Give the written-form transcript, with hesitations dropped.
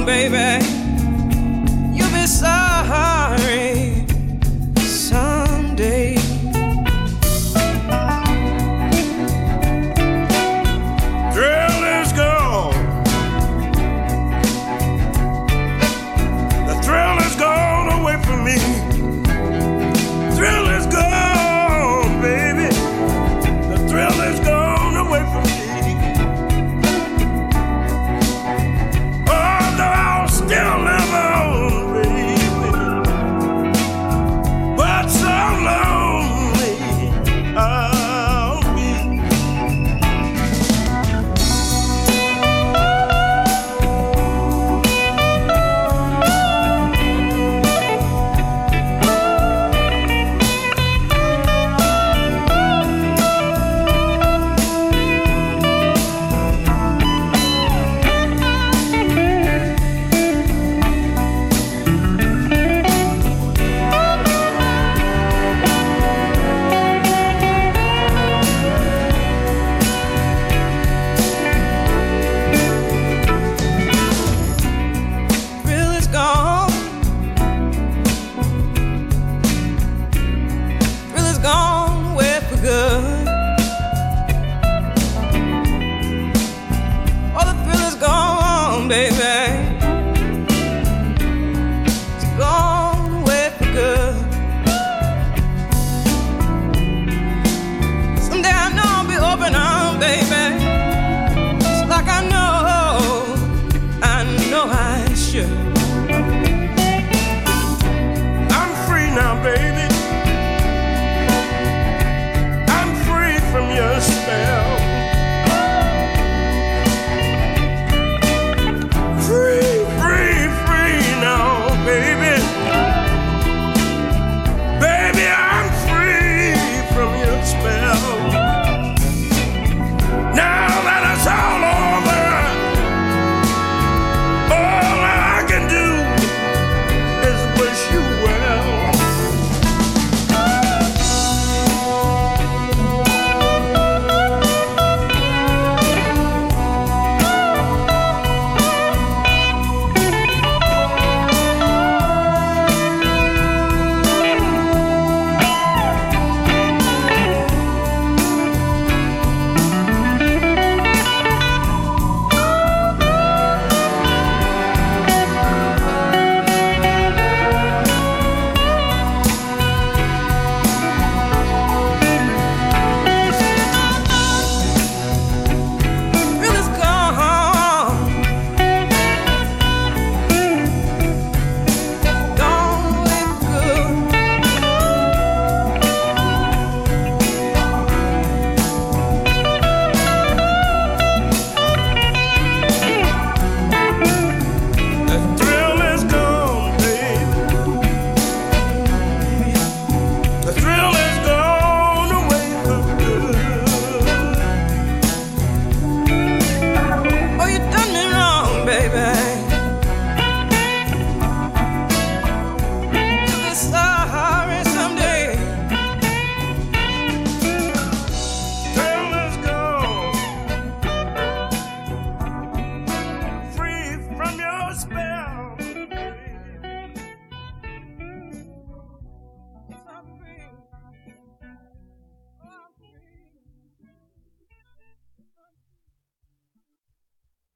baby. You'll be sorry someday. Thrill is gone. The thrill is gone away from me. Thrill is gone, baby. The thrill is gone away from me. Still live on, baby, but so lonely I'll be. Baby, it's gone away for good. Someday I know I'll be open arms, baby. It's like I know I should.